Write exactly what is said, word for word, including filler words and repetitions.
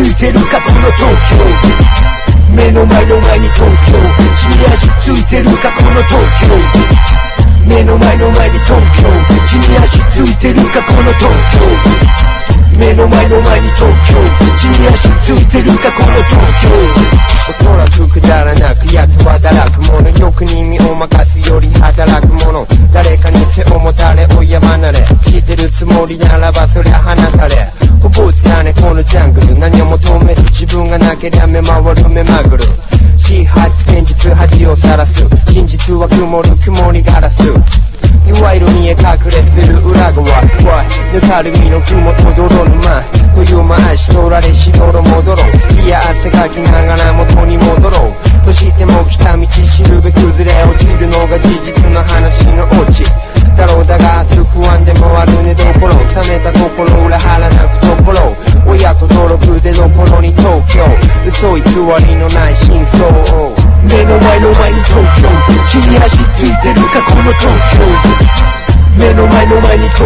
ついてるかこの東京、目の前の前に東京、地に足ついてるかこの東京、目の前の前に東京、地に足ついてるかこの東京、目の前の前に東京、地に足ついてるかこの東京。 おそらくくだらなく奴は堕落者、欲に身を任すより働く者、誰かに背を持たれ親離れしてるつもりならばそりゃ放たれ、こぼつだねこのジャングル、何を求める自分がなけりゃ目回る目まぐる、始発現実恥をさらす、真実は曇る曇りガラス、いわゆる見え隠れする裏側、わいぬかるみの雲と泥沼というまいしとられしどろ戻ろう、いや汗かきながら元に戻ろうとしても来た道しるべ崩れ落ちるのが事実の話のオチだろう。だが明日不安でもあるねどころ、冷めた心裏腹なくところ、親と泥くでどころに東京、嘘偽りのない真相を、 目の前の前に東京、地に足ついてるかこの東京、目の前の前に東